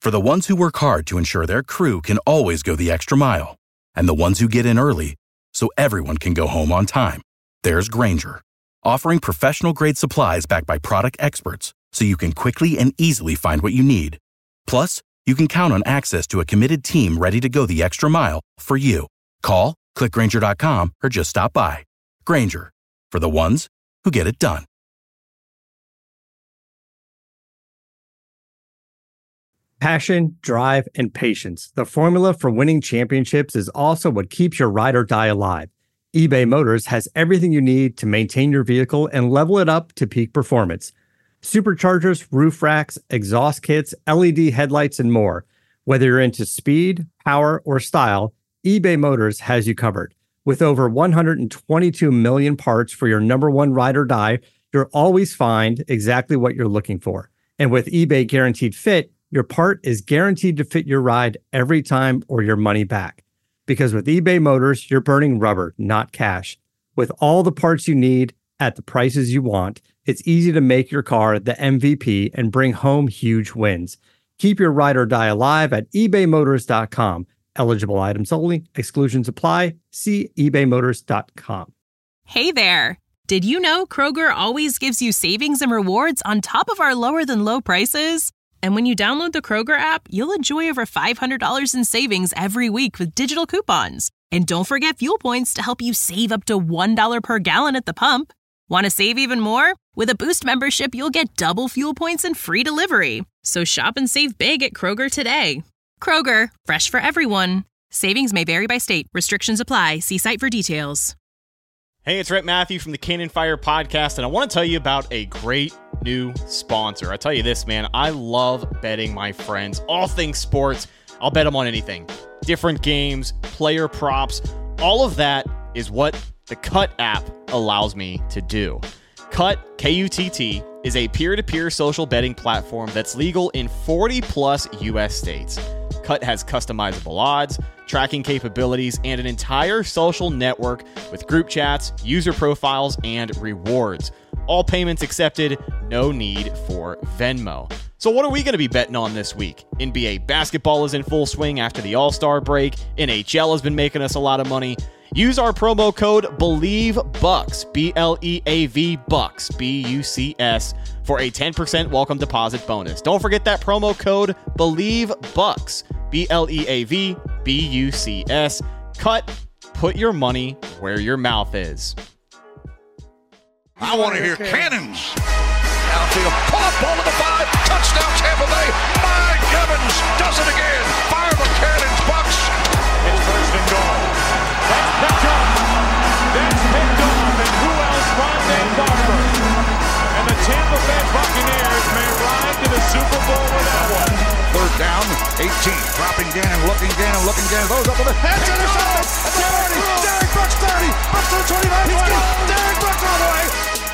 For the ones who work hard to ensure their crew can always go the extra mile, and the ones who get in early so everyone can go home on time, there's Grainger, offering professional-grade supplies backed by product experts so you can quickly and easily find what you need. Plus, you can count on access to a committed team ready to go the extra mile for you. Call, click Grainger.com, or just stop by. Grainger, for the ones who get it done. Passion, drive, and patience. The formula for winning championships is also what keeps your ride or die alive. eBay Motors has everything you need to maintain your vehicle and level it up to peak performance. Superchargers, roof racks, exhaust kits, LED headlights, and more. Whether you're into speed, power, or style, eBay Motors has you covered. With over 122 million parts for your number one ride or die, you'll always find exactly what you're looking for. And with eBay Guaranteed Fit, your part is guaranteed to fit your ride every time or your money back. Because with eBay Motors, you're burning rubber, not cash. With all the parts you need at the prices you want, it's easy to make your car the MVP and bring home huge wins. Keep your ride or die alive at ebaymotors.com. Eligible items only. Exclusions apply. See ebaymotors.com. Hey there. Did you know Kroger always gives you savings and rewards on top of our lower than low prices? And when you download the Kroger app, you'll enjoy over $500 in savings every week with digital coupons. And don't forget fuel points to help you save up to $1 per gallon at the pump. Want to save even more? With a Boost membership, you'll get double fuel points and free delivery. So shop and save big at Kroger today. Kroger, fresh for everyone. Savings may vary by state. Restrictions apply. See site for details. Hey, it's Rhett Matthew from the Cannon Fire Podcast, and I want to tell you about a great new sponsor. I tell you this, man, I love betting my friends. All things sports, I'll bet them on anything. Different games, player props, all of that is what the Kutt app allows me to do. Kutt, K-U-T-T, is a peer-to-peer social betting platform that's legal in 40-plus U.S. states. Kutt has customizable odds, tracking capabilities, and an entire social network with group chats, user profiles, and rewards. All payments accepted, no need for Venmo. So what are we going to be betting on this week? NBA basketball is in full swing after the All-Star break. NHL has been making us a lot of money. Use our promo code BELIEVEBUCKS, B-L-E-A-V Bucks, B-U-C-S, for a 10% welcome deposit bonus. Don't forget that promo code BELIEVEBUCKS, B-L-E-A-V-B-U-C-S. Kutt, put your money where your mouth is. I want to hear cannons. Outfield, pull up, ball to the 5, touchdown Tampa Bay. Mike Evans does it again. Fire the cannons, Bucks. It's first and goal. That's picked up. That's picked off. And who else? Rondé Barber. And the Tampa Bay Buccaneers may ride to the Super Bowl with that one. Third down, 18. Dropping Gannon, looking Gannon. Throws up with the head to the side. 30. Derek Brooks 30. Brooks to the 29. He's got Derek Brooks all the way.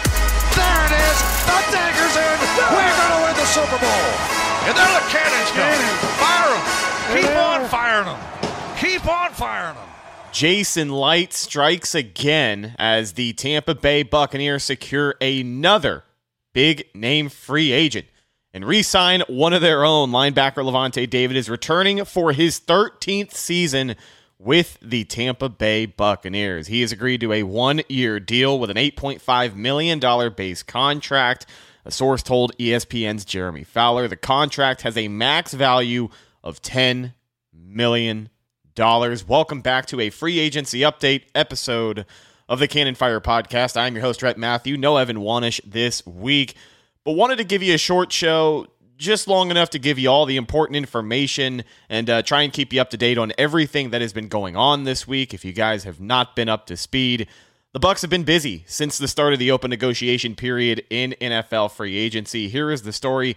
There it is. The dagger's in. We're going to win the Super Bowl. And there the cannons go. Fire them. Keep on firing them. Keep on firing them. Jason Licht strikes again as the Tampa Bay Buccaneers secure another big-name free agent and re-sign one of their own. Linebacker Lavonte David is returning for his 13th season with the Tampa Bay Buccaneers. He has agreed to a one-year deal with an $8.5 million base contract. A source told ESPN's Jeremy Fowler the contract has a max value of $10 million. Welcome back to a free agency update episode of the Cannon Fire Podcast. I'm your host, Rhett Matthew. No Evan Wanish this week, but wanted to give you a short show, just long enough to give you all the important information and try and keep you up to date on everything that has been going on this week. If you guys have not been up to speed, the Bucs have been busy since the start of the open negotiation period in NFL free agency. Here is the story,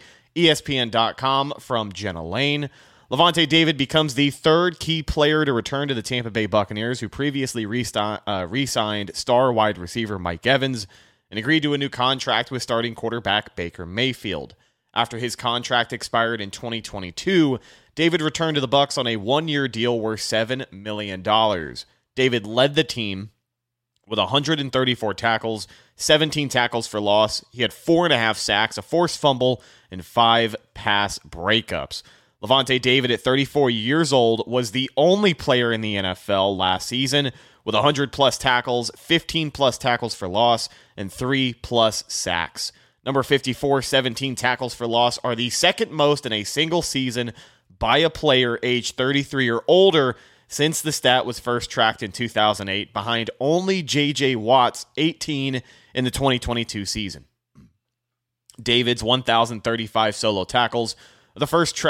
ESPN.com from Jenna Lane. Lavonte David becomes the third key player to return to the Tampa Bay Buccaneers, who previously re-signed star wide receiver Mike Evans and agreed to a new contract with starting quarterback Baker Mayfield. After his contract expired in 2022, David returned to the Bucs on a one-year deal worth $7 million. David led the team with 134 tackles, 17 tackles for loss. He had 4.5 sacks, a forced fumble, and 5 pass breakups. Lavonte David at 34 years old was the only player in the NFL last season with 100-plus tackles, 15-plus tackles for loss, and 3-plus sacks. Number 54, 17 tackles for loss are the second most in a single season by a player aged 33 or older since the stat was first tracked in 2008, behind only J.J. Watt's 18 in the 2022 season. David's 1,035 solo tackles are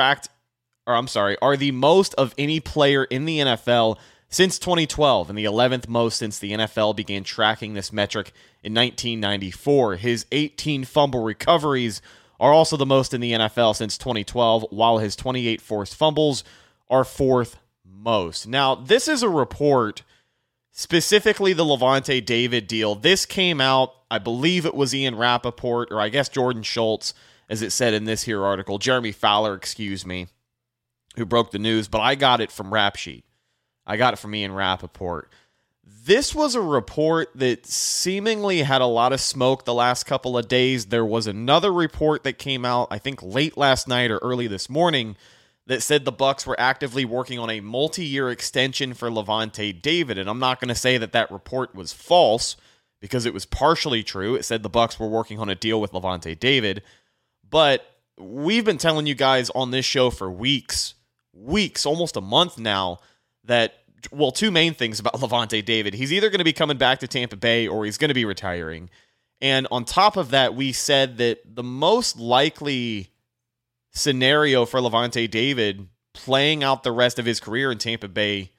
the most of any player in the NFL since 2012, and the 11th most since the NFL began tracking this metric in 1994. His 18 fumble recoveries are also the most in the NFL since 2012, while his 28 forced fumbles are fourth most. Now, this is a report, specifically the Lavonte David deal. This came out, I believe it was Ian Rappaport, or I guess Jordan Schultz, as it said in this here article. Jeremy Fowler, excuse me, who broke the news, but I got it from Rap Sheet. I got it from Ian Rappaport. This was a report that seemingly had a lot of smoke the last couple of days. There was another report that came out, I think late last night or early this morning, that said the Bucs were actively working on a multi-year extension for Lavonte David. And I'm not going to say that that report was false, because it was partially true. It said the Bucs were working on a deal with Lavonte David. But we've been telling you guys on this show for weeks, almost a month now, that, well, two main things about Lavonte David. He's either going to be coming back to Tampa Bay or he's going to be retiring. And on top of that, we said that the most likely scenario for Lavonte David playing out the rest of his career in Tampa Bay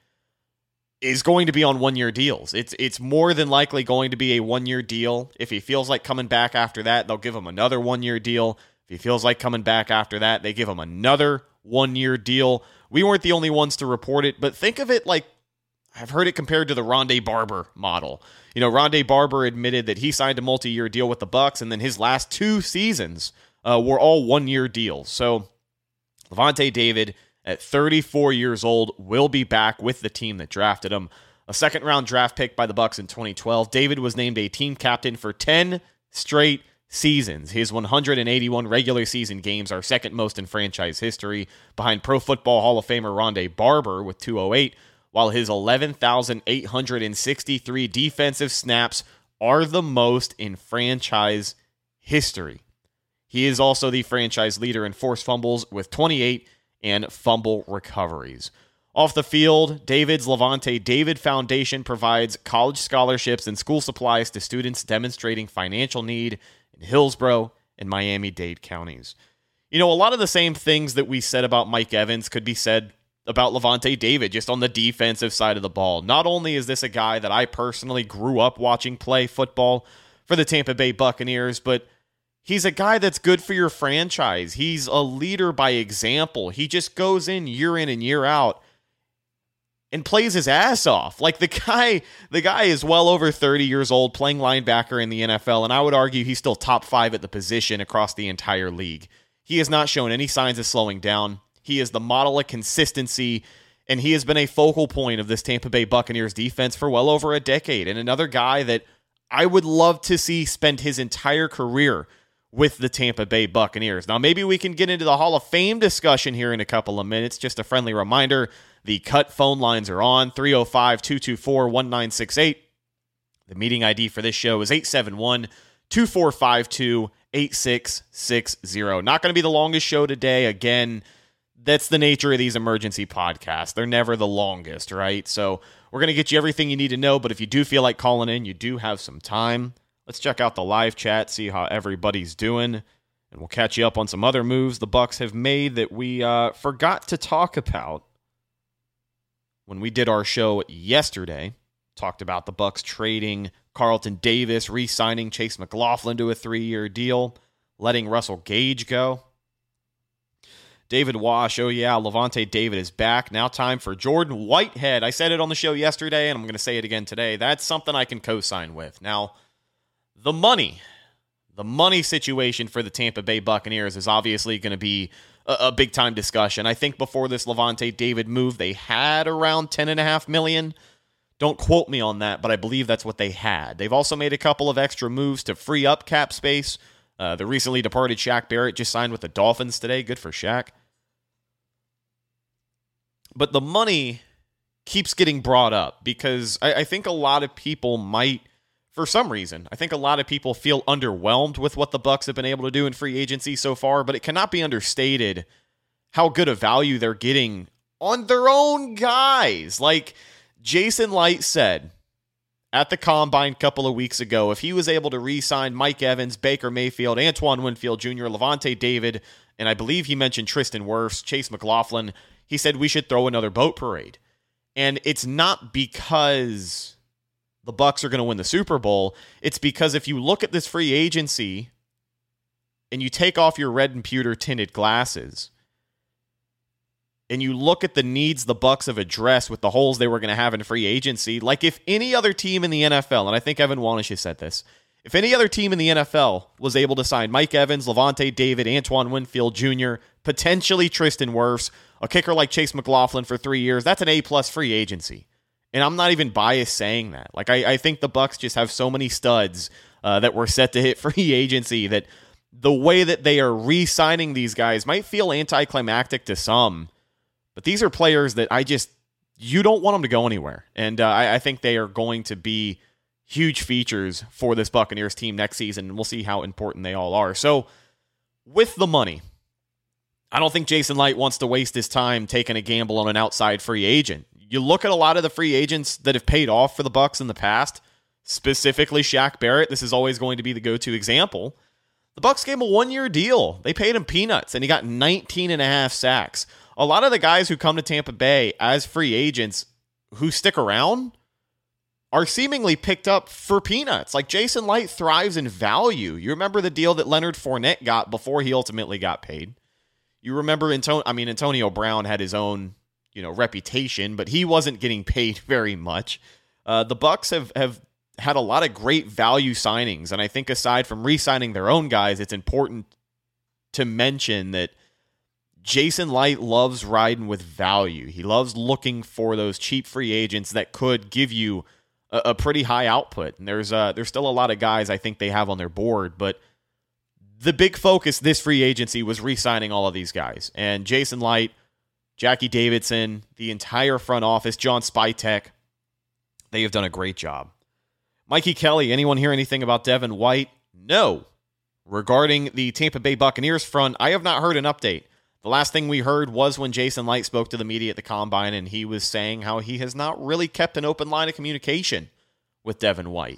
is going to be on one-year deals. It's more than likely going to be a one-year deal. If he feels like coming back after that, they'll give him another one-year deal. If he feels like coming back after that, they give him another one-year deal. We weren't the only ones to report it, but think of it like, I've heard it compared to the Rondé Barber model. You know, Rondé Barber admitted that he signed a multi-year deal with the Bucs, and then his last two seasons were all one-year deals. So Lavonte David, at 34 years old, will be back with the team that drafted him. A second-round draft pick by the Bucs in 2012, David was named a team captain for 10 straight seasons. His 181 regular season games are second most in franchise history, behind Pro Football Hall of Famer Rondé Barber with 208, while his 11,863 defensive snaps are the most in franchise history. He is also the franchise leader in forced fumbles with 28 and fumble recoveries. Off the field, David's Lavonte David Foundation provides college scholarships and school supplies to students demonstrating financial need in Hillsborough and Miami-Dade counties. You know, a lot of the same things that we said about Mike Evans could be said about Lavonte David, just on the defensive side of the ball. Not only is this a guy that I personally grew up watching play football for the Tampa Bay Buccaneers, but he's a guy that's good for your franchise. He's a leader by example. He just goes in and year out and plays his ass off. Like the guy is well over 30 years old, playing linebacker in the NFL, and I would argue he's still top 5 at the position across the entire league. He has not shown any signs of slowing down. He is the model of consistency, and he has been a focal point of this Tampa Bay Buccaneers defense for well over a decade, and another guy that I would love to see spend his entire career with the Tampa Bay Buccaneers. Now, maybe we can get into the Hall of Fame discussion here in a couple of minutes. Just a friendly reminder, the cut phone lines are on, 305-224-1968. The meeting ID for this show is 871-2452-8660. Not going to be the longest show today. Again, that's the nature of these emergency podcasts. They're never the longest, right? So we're going to get you everything you need to know, but if you do feel like calling in, you do have some time. Let's check out the live chat, see how everybody's doing, and we'll catch you up on some other moves the Bucs have made that we forgot to talk about when we did our show yesterday. Talked about the Bucs trading Carlton Davis, re-signing Chase McLaughlin to a 3-year deal, letting Russell Gage go. David Wash, oh yeah, Lavonte David is back. Now time for Jordan Whitehead. I said it on the show yesterday, and I'm going to say it again today. That's something I can co-sign with. Now, the money situation for the Tampa Bay Buccaneers is obviously going to be a big-time discussion. I think before this Lavonte David move, they had around $10.5 million. Don't quote me on that, but I believe that's what they had. They've also made a couple of extra moves to free up cap space. The recently departed Shaq Barrett just signed with the Dolphins today. Good for Shaq. But the money keeps getting brought up because I think a lot of people might, for some reason, I think a lot of people feel underwhelmed with what the Bucks have been able to do in free agency so far, but it cannot be understated how good a value they're getting on their own guys. Like Jason Light said at the Combine a couple of weeks ago, if he was able to re-sign Mike Evans, Baker Mayfield, Antoine Winfield Jr., Levante David, and I believe he mentioned Tristan Wirfs, Chase McLaughlin, he said we should throw another boat parade. And it's not because the Bucks are going to win the Super Bowl. It's because if you look at this free agency and you take off your red and pewter tinted glasses and you look at the needs the Bucks have addressed with the holes they were going to have in free agency, like if any other team in the NFL, and I think Evan Wanish has said this, if any other team in the NFL was able to sign Mike Evans, Levante David, Antoine Winfield Jr., potentially Tristan Wirfs, a kicker like Chase McLaughlin for 3 years, that's an A-plus free agency. And I'm not even biased saying that. Like I think the Bucks just have so many studs that were set to hit free agency that the way that they are re-signing these guys might feel anticlimactic to some. But these are players that you don't want them to go anywhere. And I think they are going to be huge features for this Buccaneers team next season, and we'll see how important they all are. So with the money, I don't think Jason Light wants to waste his time taking a gamble on an outside free agent. You look at a lot of the free agents that have paid off for the Bucks in the past, specifically Shaq Barrett. This is always going to be the go-to example. The Bucks gave him a 1-year deal. They paid him peanuts, and he got 19.5 sacks. A lot of the guys who come to Tampa Bay as free agents who stick around are seemingly picked up for peanuts. Like Jason Light thrives in value. You remember the deal that Leonard Fournette got before he ultimately got paid. You remember Antonio Brown had his own, reputation, but he wasn't getting paid very much. The Bucks have had a lot of great value signings, and I think aside from re-signing their own guys, it's important to mention that Jason Light loves riding with value. He loves looking for those cheap free agents that could give you a pretty high output. And there's still a lot of guys I think they have on their board, but the big focus this free agency was re-signing all of these guys. And Jason Light, Jackie Davidson, the entire front office, John Spytek, they have done a great job. Mikey Kelly, anyone hear anything about Devin White? No. Regarding the Tampa Bay Buccaneers front, I have not heard an update. The last thing we heard was when Jason Light spoke to the media at the Combine, and he was saying how he has not really kept an open line of communication with Devin White.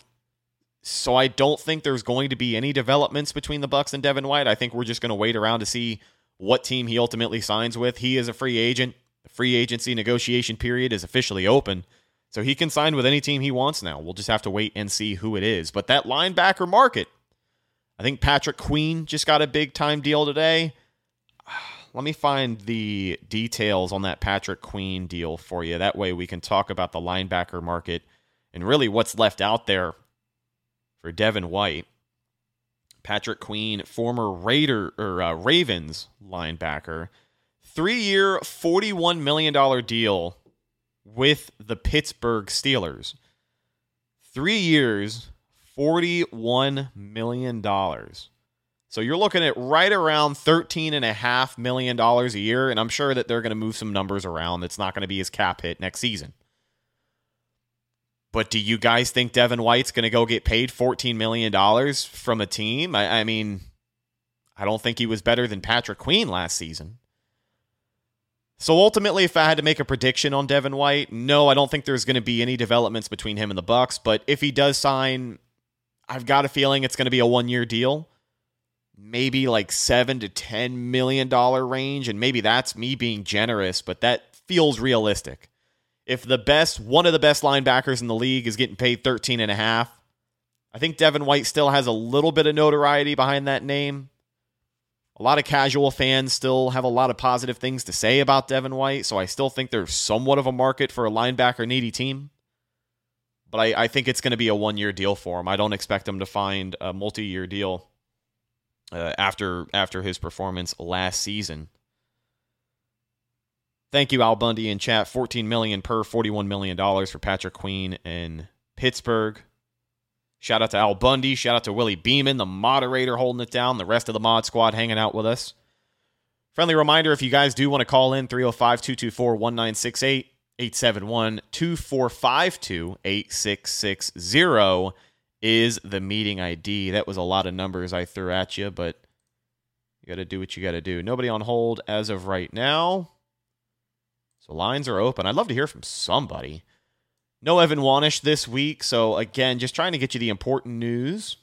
So I don't think there's going to be any developments between the Bucs and Devin White. I think we're just going to wait around to see what team he ultimately signs with. He is a free agent. The free agency negotiation period is officially open, so he can sign with any team he wants now. We'll just have to wait and see who it is. But that linebacker market, I think Patrick Queen just got a big-time deal today. Let me find the details on that Patrick Queen deal for you. That way we can talk about the linebacker market and really what's left out there for Devin White. Patrick Queen, former Ravens linebacker, 3-year, $41 million deal with the Pittsburgh Steelers. 3 years, $41 million. So you're looking at right around $13.5 million a year, and I'm sure that they're going to move some numbers around. It's not going to be his cap hit next season. But do you guys think Devin White's going to go get paid $14 million from a team? I mean, I don't think he was better than Patrick Queen last season. So ultimately, if I had to make a prediction on Devin White, no, I don't think there's going to be any developments between him and the Bucs. But if he does sign, I've got a feeling it's going to be a 1-year deal. Maybe like $7 to $10 million range, and maybe that's me being generous, but that feels realistic. If one of the best linebackers in the league is getting paid $13.5, I think Devin White still has a little bit of notoriety behind that name. A lot of casual fans still have a lot of positive things to say about Devin White, so I still think there's somewhat of a market for a linebacker-needy team. But I think it's going to be a 1-year deal for him. I don't expect him to find a multi-year deal after his performance last season. Thank you, Al Bundy in chat. $14 million per $41 million for Patrick Queen in Pittsburgh. Shout out to Al Bundy. Shout out to Willie Beeman, the moderator holding it down. The rest of the mod squad hanging out with us. Friendly reminder, if you guys do want to call in, 305-224-1968, 871-2452-8660 is the meeting ID. That was a lot of numbers I threw at you, but you got to do what you got to do. Nobody on hold as of right now. So lines are open. I'd love to hear from somebody. No Evan Wanish this week, so again, just trying to get you the important news.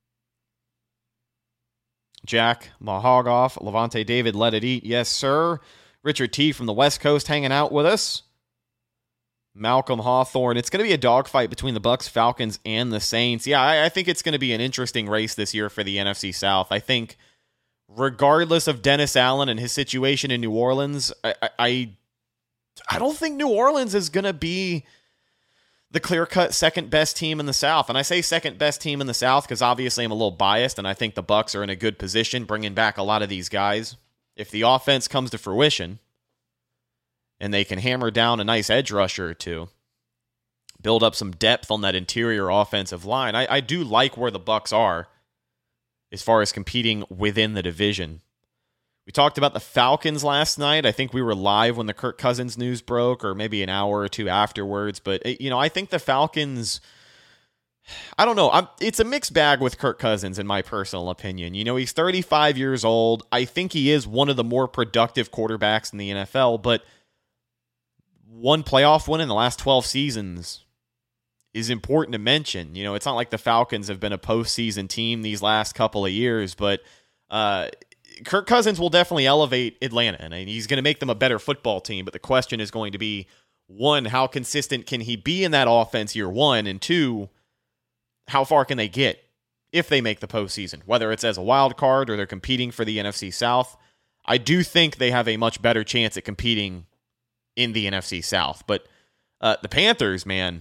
Jack Mahogoff, Levante David, let it eat. Yes, sir. Richard T. from the West Coast hanging out with us. Malcolm Hawthorne. It's going to be a dogfight between the Bucs, Falcons, and the Saints. Yeah, I think it's going to be an interesting race this year for the NFC South. I think regardless of Dennis Allen and his situation in New Orleans, I don't think New Orleans is going to be the clear-cut second-best team in the South. And I say second-best team in the South because obviously I'm a little biased, and I think the Bucs are in a good position bringing back a lot of these guys. If the offense comes to fruition and they can hammer down a nice edge rusher or two, build up some depth on that interior offensive line, I do like where the Bucs are as far as competing within the division. We talked about the Falcons last night. I think we were live when the Kirk Cousins news broke, or maybe an hour or two afterwards. But, I think the Falcons, I don't know. It's a mixed bag with Kirk Cousins, in my personal opinion. He's 35 years old. I think he is one of the more productive quarterbacks in the NFL, but one playoff win in the last 12 seasons is important to mention. It's not like the Falcons have been a postseason team these last couple of years, but Kirk Cousins will definitely elevate Atlanta, and he's going to make them a better football team. But the question is going to be, one, how consistent can he be in that offense year one? And two, how far can they get if they make the postseason, whether it's as a wild card or they're competing for the NFC South? I do think they have a much better chance at competing in the NFC South. But the Panthers, man,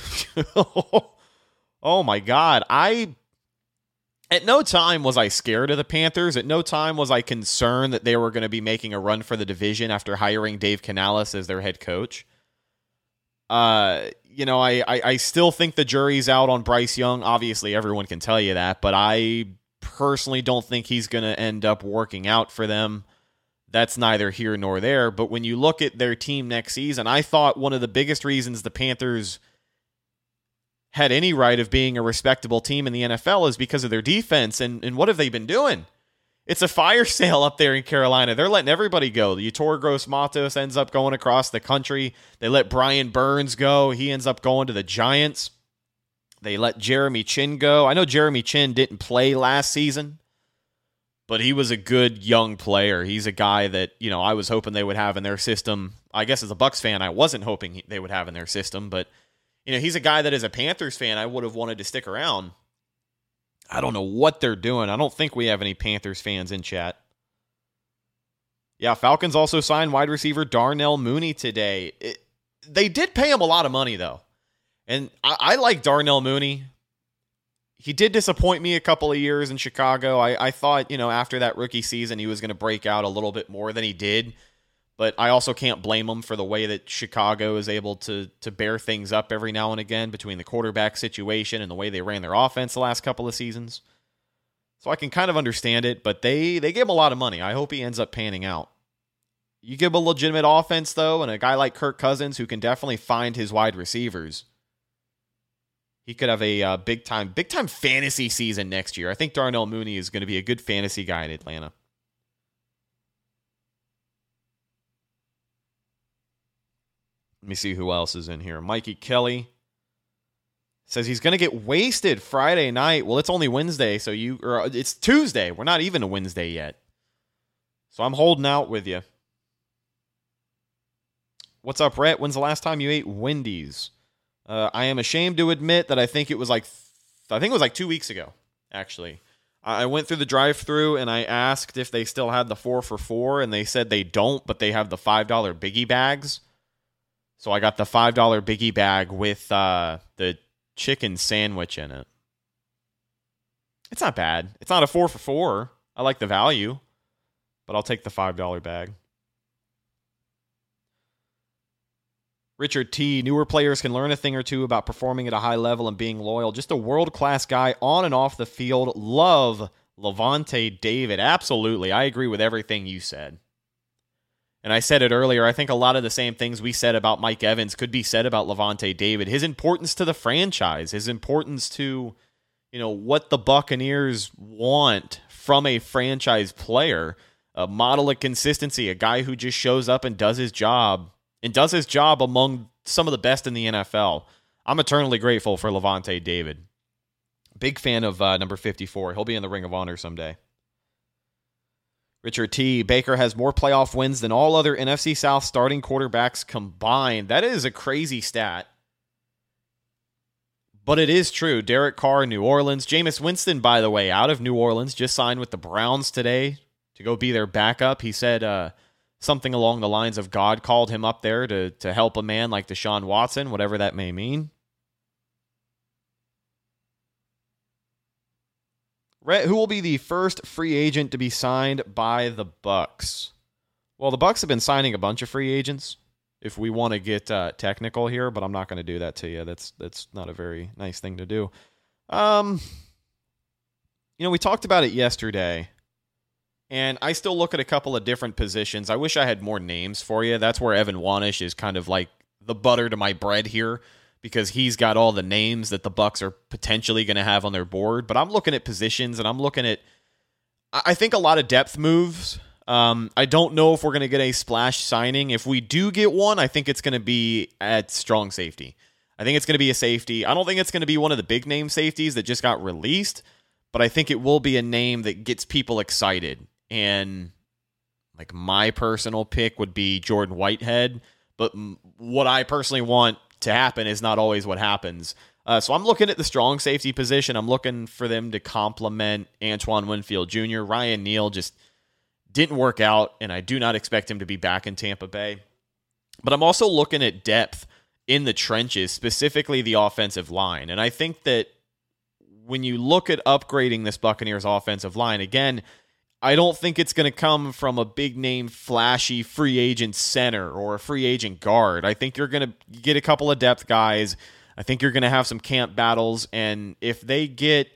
oh my God, at no time was I scared of the Panthers. At no time was I concerned that they were going to be making a run for the division after hiring Dave Canales as their head coach. I still think the jury's out on Bryce Young. Obviously, everyone can tell you that, but I personally don't think he's going to end up working out for them. That's neither here nor there. But when you look at their team next season, I thought one of the biggest reasons the Panthers had any right of being a respectable team in the NFL is because of their defense. And what have they been doing? It's a fire sale up there in Carolina. They're letting everybody go. The Yetur Gross-Matos ends up going across the country. They let Brian Burns go. He ends up going to the Giants. They let Jeremy Chin go. I know Jeremy Chin didn't play last season, but he was a good young player. He's a guy that, I was hoping they would have in their system. I guess as a Bucs fan, I wasn't hoping they would have in their system, but he's a guy that as a Panthers fan, I would have wanted to stick around. I don't know what they're doing. I don't think we have any Panthers fans in chat. Yeah, Falcons also signed wide receiver Darnell Mooney today. They did pay him a lot of money, though. And I like Darnell Mooney. He did disappoint me a couple of years in Chicago. I thought, after that rookie season, he was going to break out a little bit more than he did. But I also can't blame him for the way that Chicago is able to bear things up every now and again between the quarterback situation and the way they ran their offense the last couple of seasons. So I can kind of understand it, but they gave him a lot of money. I hope he ends up panning out. You give him a legitimate offense, though, and a guy like Kirk Cousins who can definitely find his wide receivers, he could have a big-time fantasy season next year. I think Darnell Mooney is going to be a good fantasy guy in Atlanta. Let me see who else is in here. Mikey Kelly says he's going to get wasted Friday night. Well, it's only Wednesday, so it's Tuesday. We're not even a Wednesday yet. So I'm holding out with you. What's up, Rhett? When's the last time you ate Wendy's? I am ashamed to admit that I think it was like 2 weeks ago, actually. I went through the drive-thru and I asked if they still had the 4 for $4, and they said they don't, but they have the $5 biggie bags. So I got the $5 biggie bag with the chicken sandwich in it. It's not bad. It's not a 4 for $4. I like the value, but I'll take the $5 bag. Richard T. Newer players can learn a thing or two about performing at a high level and being loyal. Just a world-class guy on and off the field. Love Levante David. Absolutely. I agree with everything you said. And I said it earlier, I think a lot of the same things we said about Mike Evans could be said about Lavonte David. His importance to the franchise, his importance to, what the Buccaneers want from a franchise player, a model of consistency, a guy who just shows up and does his job among some of the best in the NFL. I'm eternally grateful for Lavonte David. Big fan of number 54. He'll be in the Ring of Honor someday. Richard T. Baker has more playoff wins than all other NFC South starting quarterbacks combined. That is a crazy stat. But it is true. Derek Carr, New Orleans. Jameis Winston, by the way, out of New Orleans, just signed with the Browns today to go be their backup. He said something along the lines of God called him up there to help a man like Deshaun Watson, whatever that may mean. Rhett, who will be the first free agent to be signed by the Bucs? Well, the Bucs have been signing a bunch of free agents, if we want to get technical here, but I'm not going to do that to you. That's not a very nice thing to do. We talked about it yesterday, and I still look at a couple of different positions. I wish I had more names for you. That's where Evan Wanish is kind of like the butter to my bread here, because he's got all the names that the Bucs are potentially going to have on their board. But I'm looking at positions, and I'm looking at, I think, a lot of depth moves. I don't know if we're going to get a splash signing. If we do get one, I think it's going to be at strong safety. I think it's going to be a safety. I don't think it's going to be one of the big name safeties that just got released, but I think it will be a name that gets people excited. And like my personal pick would be Jordan Whitehead, but what I personally want to happen is not always what happens. So I'm looking at the strong safety position. I'm looking for them to complement Antoine Winfield Jr. Ryan Neal just didn't work out, and I do not expect him to be back in Tampa Bay. But I'm also looking at depth in the trenches, specifically the offensive line. And I think that when you look at upgrading this Buccaneers offensive line, again, I don't think it's going to come from a big-name, flashy free agent center or a free agent guard. I think you're going to get a couple of depth guys. I think you're going to have some camp battles, and if they get...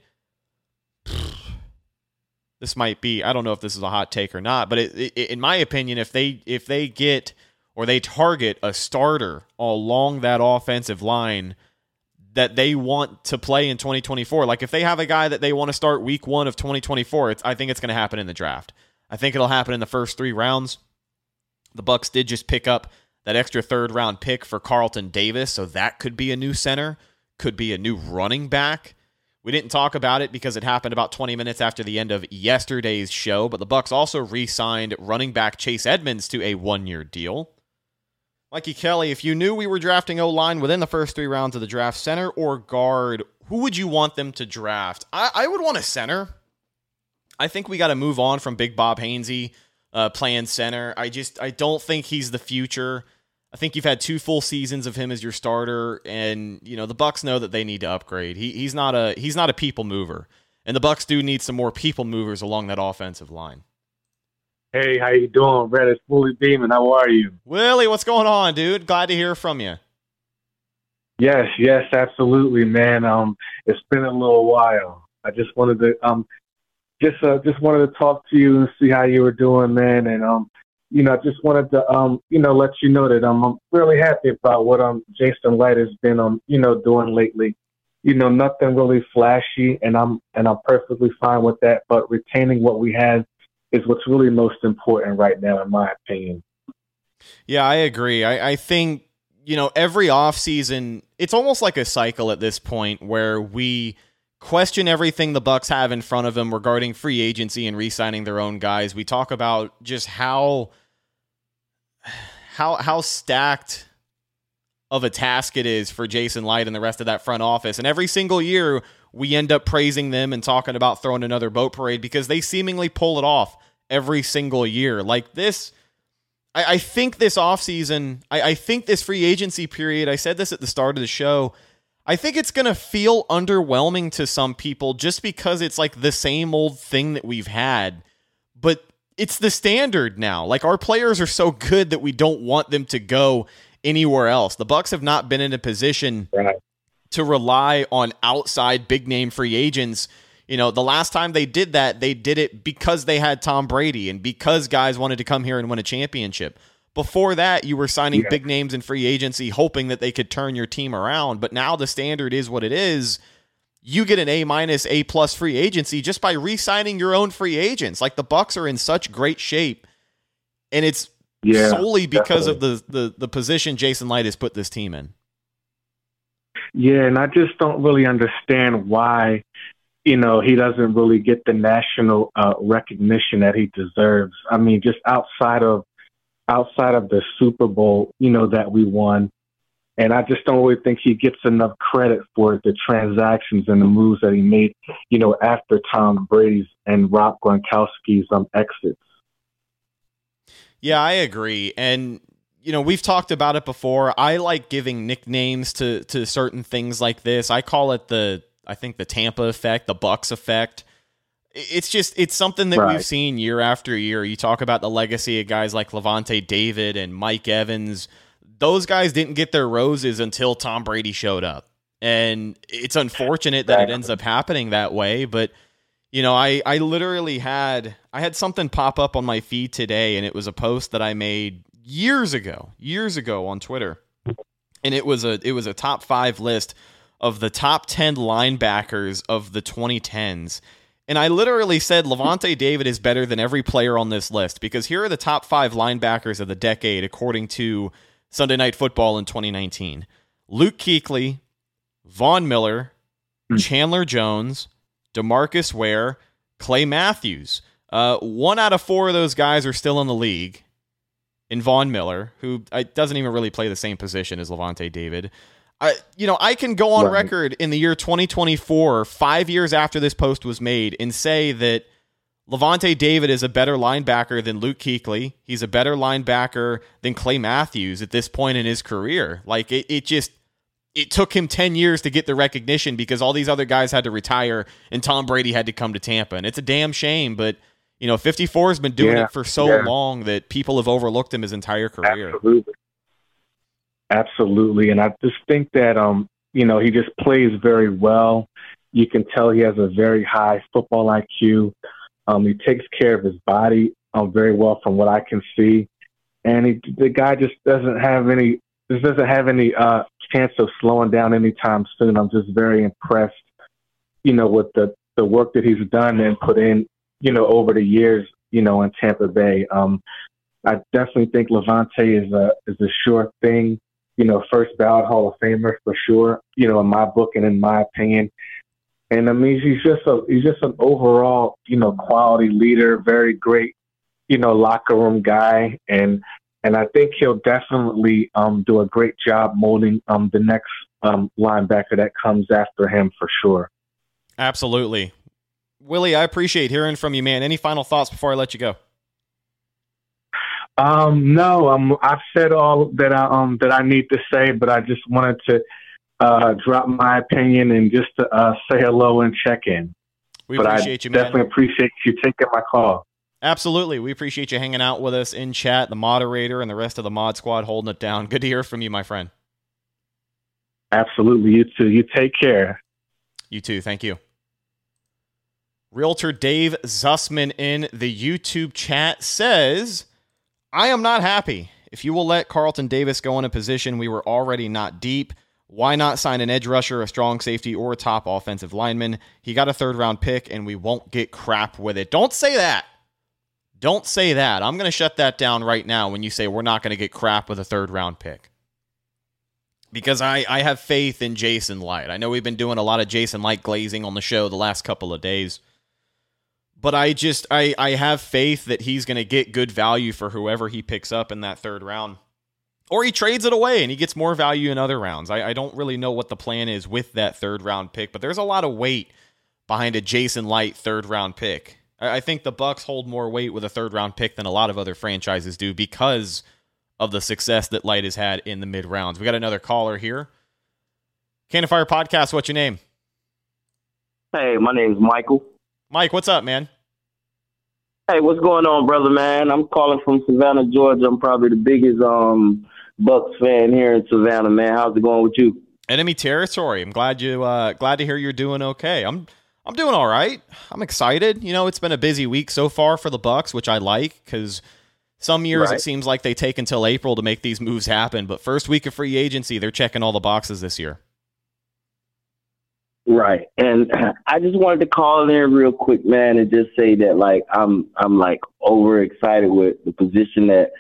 This might be, I don't know if this is a hot take or not, but in my opinion, if they get or they target a starter along that offensive line that they want to play in 2024, like if they have a guy that they want to start week 1 of 2024, I think it's going to happen in the draft. I think it'll happen in the first 3 rounds. The Bucs did just pick up that extra 3rd round pick for Carlton Davis, so that could be a new center, could be a new running back. We didn't talk about it because it happened about 20 minutes after the end of yesterday's show, but the Bucs also re-signed running back Chase Edmonds to a 1-year deal. Mikey Kelly, if you knew we were drafting O-line within the first 3 rounds of the draft, center or guard, who would you want them to draft? I would want a center. I think we got to move on from Big Bob Hainsey playing center. I don't think he's the future. I think you've had 2 full seasons of him as your starter, and the Bucs know that they need to upgrade. He's not a people mover, and the Bucs do need some more people movers along that offensive line. Hey, how you doing, Brett? It's Willie Beeman. How are you? Willie, what's going on, dude? Glad to hear from you. Yes, absolutely, man. It's been a little while. I just wanted to just wanted to talk to you and see how you were doing, man, and I just wanted to, let you know that I'm really happy about what Jason Light has been, doing lately. Nothing really flashy, and I'm perfectly fine with that. But retaining what we have is what's really most important right now, in my opinion. Yeah, I agree. I think every offseason, it's almost like a cycle at this point where we question everything the Bucs have in front of them regarding free agency and re-signing their own guys. We talk about just how stacked of a task it is for Jason Light and the rest of that front office. And every single year we end up praising them and talking about throwing another boat parade because they seemingly pull it off every single year. Like this, I think this offseason, I think this free agency period, I said this at the start of the show, I think it's going to feel underwhelming to some people just because it's like the same old thing that we've had. But it's the standard now. Like, our players are so good that we don't want them to go anywhere else. The Bucs have not been in a position to rely on outside big name free agents. The last time they did that, they did it because they had Tom Brady and because guys wanted to come here and win a championship. Before that, you were signing big names in free agency, hoping that they could turn your team around. But now the standard is what it is. You get an A-, A+ free agency just by re-signing your own free agents. Like, the Bucs are in such great shape, and it's solely because of the position Jason Licht has put this team in. Yeah, and I just don't really understand why, he doesn't really get the national recognition that he deserves. I mean, just outside of the Super Bowl, that we won. And I just don't really think he gets enough credit for the transactions and the moves that he made, after Tom Brady's and Rob Gronkowski's exits. Yeah, I agree. And, we've talked about it before. I like giving nicknames to certain things like this. I call it the Tampa effect, the Bucs effect. It's something that we've seen year after year. You talk about the legacy of guys like Lavonte David and Mike Evans. Those guys didn't get their roses until Tom Brady showed up. And it's unfortunate that it ends up happening that way. But, I literally had something pop up on my feed today, and it was a post that I made years ago on Twitter. And it was a top 5 list of the top 10 linebackers of the 2010s. And I literally said Lavonte David is better than every player on this list, because here are the top 5 linebackers of the decade according to Sunday Night Football in 2019. Luke Kuechly, Von Miller, Chandler Jones, DeMarcus Ware, Clay Matthews. 1 out of 4 of those guys are still in the league. In Von Miller, who doesn't even really play the same position as Lavonte David. I can go on record in the year 2024, 5 years after this post was made, and say that Lavonte David is a better linebacker than Luke Kuechly. He's a better linebacker than Clay Matthews at this point in his career. Like, it took him 10 years to get the recognition because all these other guys had to retire and Tom Brady had to come to Tampa. And it's a damn shame, but 54 has been doing it for so long that people have overlooked him his entire career. Absolutely. And I just think that, he just plays very well. You can tell he has a very high football IQ. He takes care of his body very well from what I can see. And the guy just doesn't have any chance of slowing down anytime soon. I'm just very impressed, with the work that he's done and put in, over the years, in Tampa Bay. I definitely think Lavonte is a sure thing. First ballot Hall of Famer for sure, in my book and in my opinion. And I mean, he's just an overall, quality leader, very great, locker room guy. And I think he'll definitely do a great job molding the next linebacker that comes after him for sure. Absolutely. Willie, I appreciate hearing from you, man. Any final thoughts before I let you go? No, I've said all that I need to say, but I just wanted to drop my opinion and just to say hello and check in. We appreciate you, man. Definitely appreciate you taking my call. Absolutely. We appreciate you hanging out with us in chat, the moderator and the rest of the mod squad holding it down. Good to hear from you, my friend. Absolutely. You too. You take care. You too. Thank you. Realtor Dave Zussman in the YouTube chat says, I am not happy. If you will let Carlton Davis go in a position we were already not deep, why not sign an edge rusher, a strong safety, or a top offensive lineman? He got a 3rd-round pick, and we won't get crap with it. Don't say that. Don't say that. I'm going to shut that down right now when you say we're not going to get crap with a 3rd-round pick. Because I have faith in Jason Licht. I know we've been doing a lot of Jason Licht glazing on the show the last couple of days. But I have faith that he's going to get good value for whoever he picks up in that 3rd round. Or he trades it away and he gets more value in other rounds. I don't really know what the plan is with that 3rd round pick, but there's a lot of weight behind a Jason Licht 3rd round pick. I think the Bucs hold more weight with a 3rd round pick than a lot of other franchises do because of the success that Licht has had in the mid rounds. We got another caller here. Cannon Fire Podcast, what's your name? Hey, my name's Michael. Mike, what's up, man? Hey, what's going on, brother, man? I'm calling from Savannah, Georgia. I'm probably the biggest Bucs fan here in Savannah, man. How's it going with you? Enemy territory. I'm glad to hear you're doing okay. I'm doing all right. I'm excited. It's been a busy week so far for the Bucs, which I like because Some years it seems like they take until April to make these moves happen, but first week of free agency, they're checking all the boxes this year. Right. And I just wanted to call in real quick, man, and just say that, like, I'm like overexcited with the position that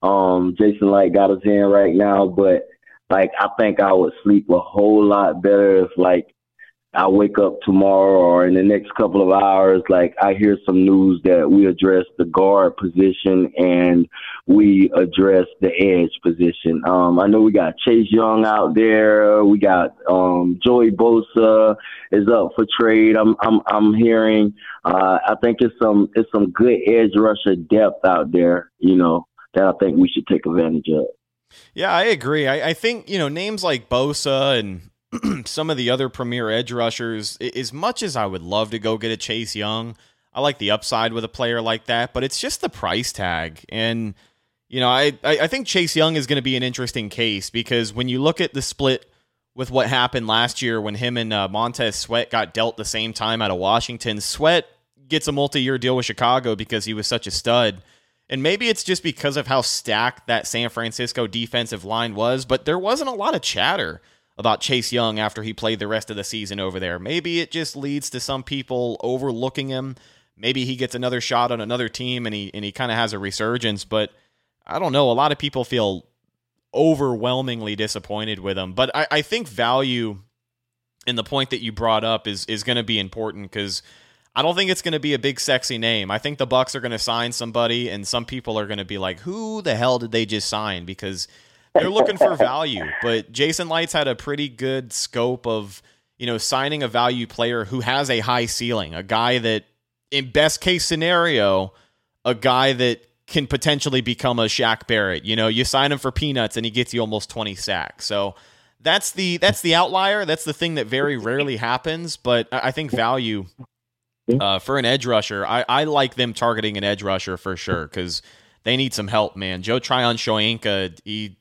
Jason Licht got us in right now. But, like, I think I would sleep a whole lot better if, like, I wake up tomorrow or in the next couple of hours, like, I hear some news that we address the guard position and we address the edge position. I know we got Chase Young out there. We got Joey Bosa is up for trade. I'm hearing. I think it's some good edge rusher depth out there, you know, that I think we should take advantage of. Yeah, I agree. I think, you know, names like Bosa and some of the other premier edge rushers, as much as I would love to go get a Chase Young, I like the upside with a player like that, but it's just the price tag. And, you know, I think Chase Young is going to be an interesting case because when you look at the split with what happened last year when him and Montez Sweat got dealt the same time out of Washington, Sweat gets a multi-year deal with Chicago because he was such a stud. And maybe it's just because of how stacked that San Francisco defensive line was, but there wasn't a lot of chatter about Chase Young after he played the rest of the season over there. Maybe it just leads to some people overlooking him. Maybe he gets another shot on another team and he kind of has a resurgence, but I don't know. A lot of people feel overwhelmingly disappointed with him, but I think value in the point that you brought up is going to be important because I don't think it's going to be a big sexy name. I think the Bucs are going to sign somebody and some people are going to be like, who the hell did they just sign? Because they're looking for value, but Jason Licht's had a pretty good scope of, you know, signing a value player who has a high ceiling, a guy that, in best case scenario, a guy that can potentially become a Shaq Barrett. You know, you sign him for peanuts and he gets you almost 20 sacks. So that's the outlier. That's the thing that very rarely happens, but I think value for an edge rusher, I like them targeting an edge rusher for sure because they need some help, man. Joe Tryon-Shoyinka,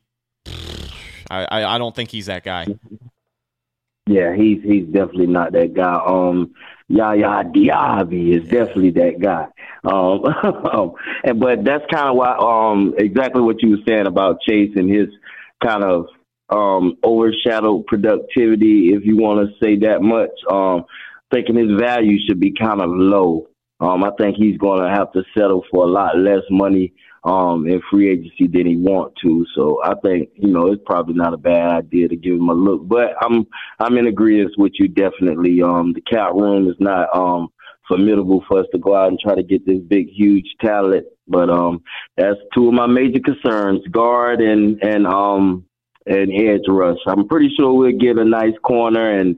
I don't think he's that guy. Yeah, he's definitely not that guy. Yaya Diaby is definitely that guy. But that's kind of why exactly what you were saying about Chase and his kind of overshadowed productivity, if you want to say that much. Thinking his value should be kind of low. I think he's going to have to settle for a lot less money in free agency than he want to. So I think, you know, it's probably not a bad idea to give him a look. But I'm in agreement with you definitely. The cap room is not formidable for us to go out and try to get this big, huge talent. But that's two of my major concerns: guard and edge rush. I'm pretty sure we'll get a nice corner and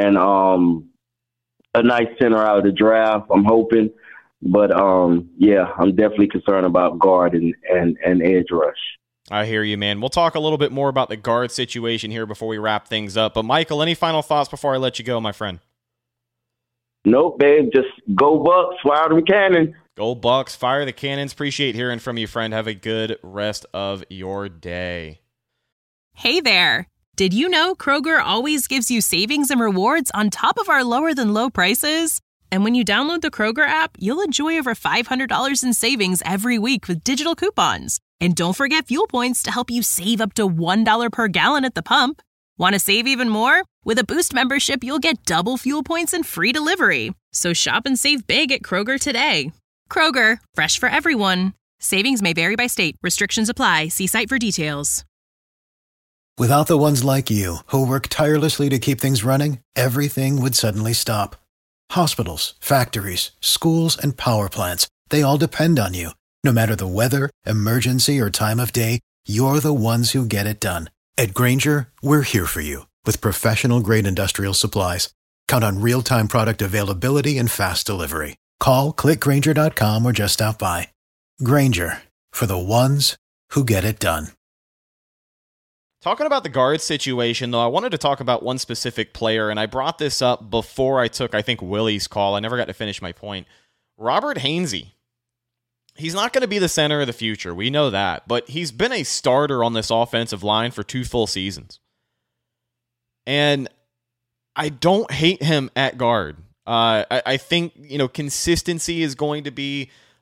a nice center out of the draft. I'm hoping. But, yeah, I'm definitely concerned about guard and edge rush. I hear you, man. We'll talk a little bit more about the guard situation here before we wrap things up. But, Michael, any final thoughts before I let you go, my friend? Nope, babe. Just go Bucs. Fire them cannons. Go Bucs. Fire the cannons. Appreciate hearing from you, friend. Have a good rest of your day. Hey there. Did you know Kroger always gives you savings and rewards on top of our lower-than-low prices? And when you download the Kroger app, you'll enjoy over $500 in savings every week with digital coupons. And don't forget fuel points to help you save up to $1 per gallon at the pump. Want to save even more? With a Boost membership, you'll get double fuel points and free delivery. So shop and save big at Kroger today. Kroger, fresh for everyone. Savings may vary by state. Restrictions apply. See site for details. Without the ones like you, who work tirelessly to keep things running, everything would suddenly stop. Hospitals, factories, schools, and power plants, they all depend on you. No matter the weather, emergency, or time of day, you're the ones who get it done. At Grainger, we're here for you with professional-grade industrial supplies. Count on real-time product availability and fast delivery. Call, click Grainger.com, or just stop by. Grainger, for the ones who get it done. Talking about the guard situation, though, I wanted to talk about one specific player, and I brought this up before I took, I think, Willie's call. I never got to finish my point. Robert Hainsey. He's not going to be the center of the future. We know that. But he's been a starter on this offensive line for 2 full seasons. And I don't hate him at guard. I think, consistency is going to be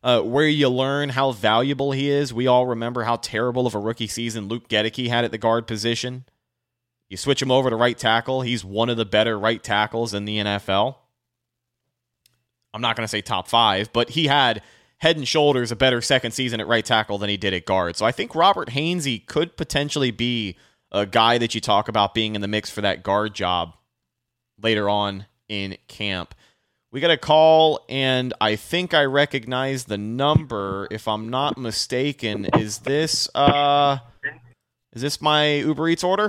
where you learn how valuable he is. We all remember how terrible of a rookie season Luke Gedeke had at the guard position. You switch him over to right tackle, he's one of the better right tackles in the NFL. I'm not going to say top 5, but he had head and shoulders a better second season at right tackle than he did at guard. So I think Robert Hainsey could potentially be a guy that you talk about being in the mix for that guard job later on in camp. We got a call, and I think I recognize the number, if I'm not mistaken. Is this my Uber Eats order?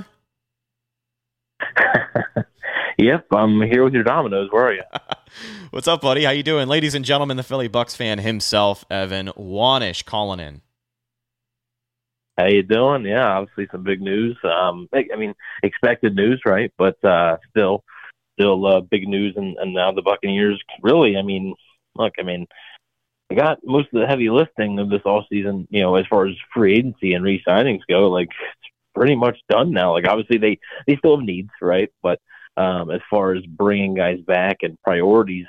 Yep, I'm here with your Domino's. Where are you? What's up, buddy? How you doing? Ladies and gentlemen, the Philly Bucks fan himself, Evan Wanish, calling in. How you doing? Yeah, obviously some big news. Expected news, right? But still big news. And now the Buccaneers, really, they got most of the heavy lifting of this offseason, as far as free agency and re-signings go. Like, it's pretty much done now. Like, obviously they still have needs, right? But as far as bringing guys back and priorities,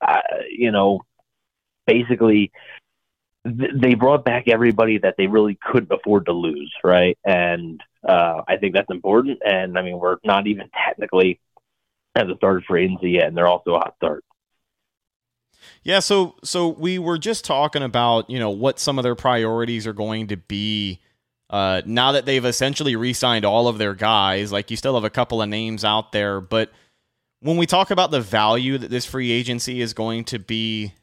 basically they brought back everybody that they really couldn't afford to lose, right? And I think that's important. And, we're not even technically at the start of free agency yet, and they're also a hot start. Yeah, so we were just talking about, what some of their priorities are going to be now that they've essentially re-signed all of their guys. Like, you still have a couple of names out there, but when we talk about the value that this free agency is going to be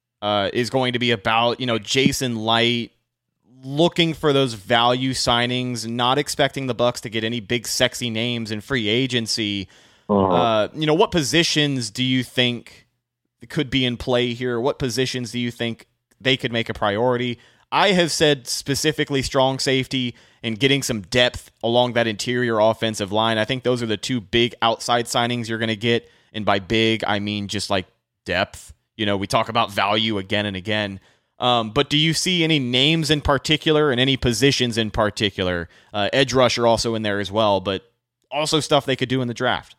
about, Jason Light looking for those value signings, not expecting the Bucks to get any big sexy names in free agency. What positions do you think could be in play here? What positions do you think they could make a priority? I have said specifically strong safety and getting some depth along that interior offensive line. I think those are the two big outside signings you're going to get. And by big, I mean just like depth. We talk about value again and again. But do you see any names in particular and any positions in particular? Edge rusher also in there as well, but also stuff they could do in the draft.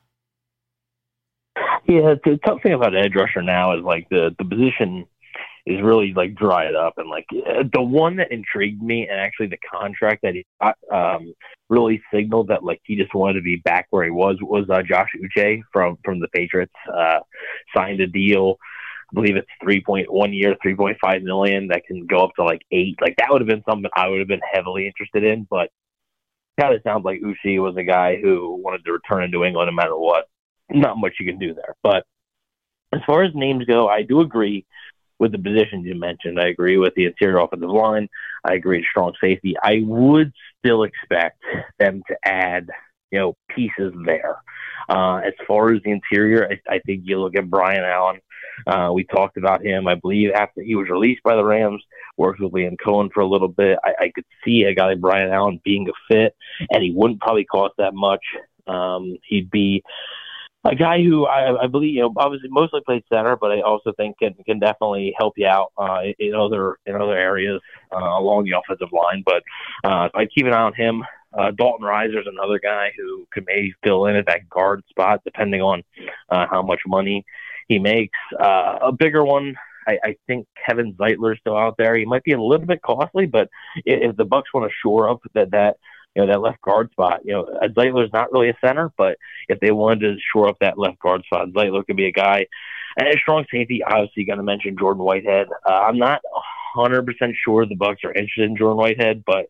Yeah, the tough thing about edge rusher now is like the position is really like dried up, and like the one that intrigued me, and actually the contract that he got really signaled that like he just wanted to be back where he was Josh Uche from the Patriots. Signed a deal, I believe it's 3.1 year, $3.5 million that can go up to like 8. Like, that would have been something I would have been heavily interested in, but kind of sounds like Uche was a guy who wanted to return to New England no matter what. Not much you can do there. But as far as names go, I do agree with the positions you mentioned. I agree with the interior offensive line. I agree with strong safety. I would still expect them to add, pieces there. As far as the interior, I think you look at Brian Allen. We talked about him, I believe, after he was released by the Rams, worked with Liam Cohen for a little bit. I could see a guy like Brian Allen being a fit, and he wouldn't probably cost that much. He'd be a guy who I believe, obviously mostly plays center, but I also think can definitely help you out in other areas along the offensive line. But I'd keep an eye on him. Dalton Reiser's another guy who could maybe fill in at that guard spot, depending on how much money he makes. A bigger one, I think Kevin Zeitler's still out there. He might be a little bit costly, but if the Bucks want to shore up that left guard spot, Zeitler's not really a center, but if they wanted to shore up that left guard spot, Zeitler could be a guy. And a strong safety, obviously, going to mention Jordan Whitehead. I'm not 100% sure the Bucks are interested in Jordan Whitehead, but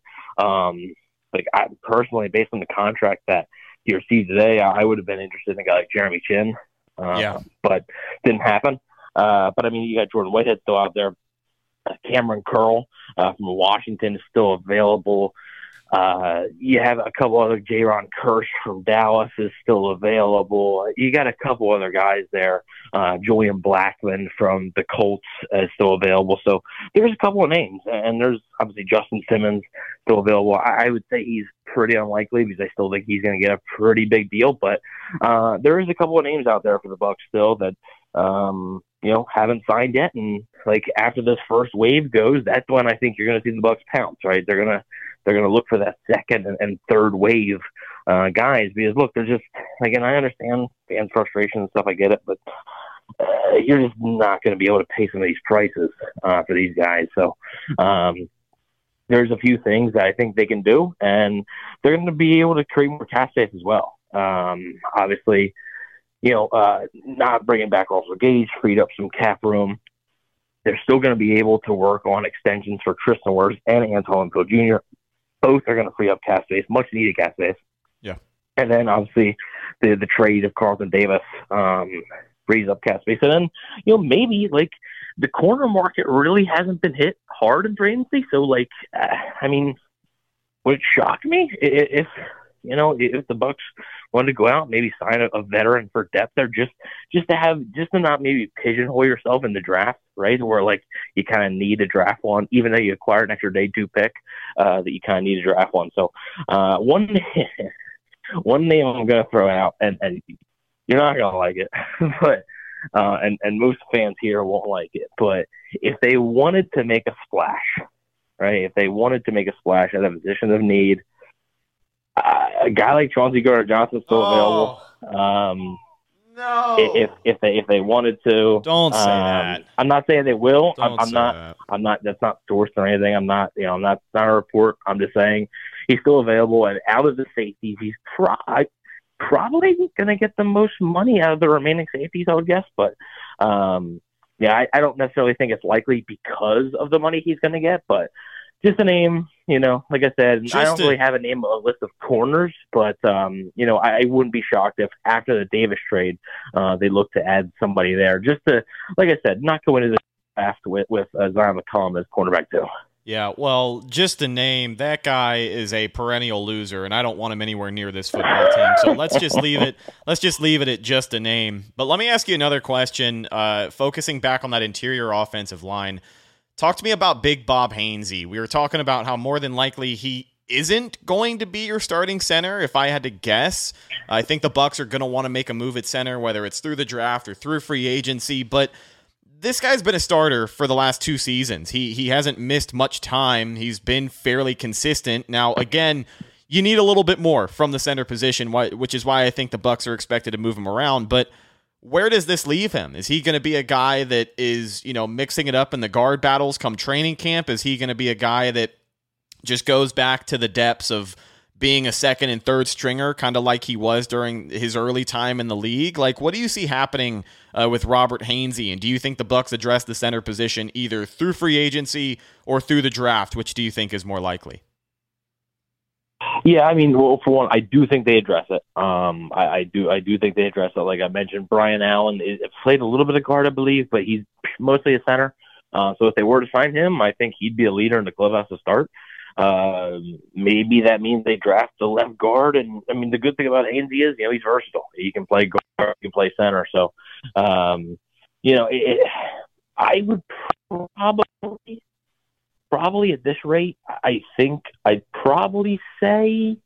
I personally, based on the contract that he received today, I would have been interested in a guy like Jeremy Chin. But didn't happen. But you got Jordan Whitehead still out there. Cameron Curl from Washington is still available. You have a couple other. Jaron Kearse from Dallas is still available. You got a couple other guys there. Julian Blackmon from the Colts is still available. So there's a couple of names, and there's obviously Justin Simmons still available. I would say he's pretty unlikely because I still think he's going to get a pretty big deal. But there is a couple of names out there for the Bucs still that haven't signed yet. And like after this first wave goes, that's when I think you're going to see the Bucs pounce. Right? They're gonna look for that second and third wave guys, because look, they're just, again, I understand fan frustration and stuff, I get it, but you're just not going to be able to pay some of these prices for these guys. So there's a few things that I think they can do, and they're going to be able to create more cap space as well. Obviously, not bringing back Russell Gage freed up some cap room. They're still going to be able to work on extensions for Tristan Wirfs and Anton Poe Jr. Both are going to free up cap space, much needed cap space. Yeah. And then obviously the trade of Carlton Davis frees up cap space. And then, maybe like the corner market really hasn't been hit hard in free agency. So like, would it shock me if the Bucks wanted to go out, maybe sign a veteran for depth there, just to not maybe pigeonhole yourself in the draft, right? Where like you kind of need to draft one, even though you acquired an extra day 2 pick, that you kind of need to draft one. So one name I'm going to throw out, and you're not going to like it, but and most fans here won't like it. But if they wanted to make a splash, right? If they wanted to make a splash at a position of need. A guy like Chauncey Gardner-Johnson is still available. No. If they wanted to, don't say that. I'm not saying they will. I'm not. That. I'm not. That's not sourced or anything. I'm not. I'm not a report. I'm just saying he's still available. And out of the safeties, he's probably going to get the most money out of the remaining safeties, I would guess. But I don't necessarily think it's likely because of the money he's going to get, but. Just a name, like I said, I don't really have a list of corners, but, I wouldn't be shocked if after the Davis trade, they look to add somebody there just to, like I said, not go into the draft with Zion McCollum as cornerback too. Yeah, well, just a name, that guy is a perennial loser, and I don't want him anywhere near this football team. So let's just leave it. Let's just leave it at just a name. But let me ask you another question, focusing back on that interior offensive line. Talk to me about Big Bob Hainsey. We were talking about how more than likely he isn't going to be your starting center. If I had to guess, I think the Bucs are going to want to make a move at center, whether it's through the draft or through free agency. But this guy's been a starter for the last 2 seasons. He hasn't missed much time. He's been fairly consistent. Now, again, you need a little bit more from the center position, which is why I think the Bucs are expected to move him around. But where does this leave him? Is he going to be a guy that is, mixing it up in the guard battles come training camp? Is he going to be a guy that just goes back to the depths of being a second and third stringer, kind of like he was during his early time in the league? Like, what do you see happening with Robert Hainsey? And do you think the Bucs address the center position either through free agency or through the draft? Which do you think is more likely? Yeah, for one, I do think they address it. I do think they address it. Like I mentioned, Brian Allen played a little bit of guard, I believe, but he's mostly a center. So if they were to sign him, I think he'd be a leader in the clubhouse to start. Maybe that means they draft the left guard. And the good thing about Hainsey is, he's versatile. He can play guard, he can play center. So, I would probably at this rate, I think I'd probably say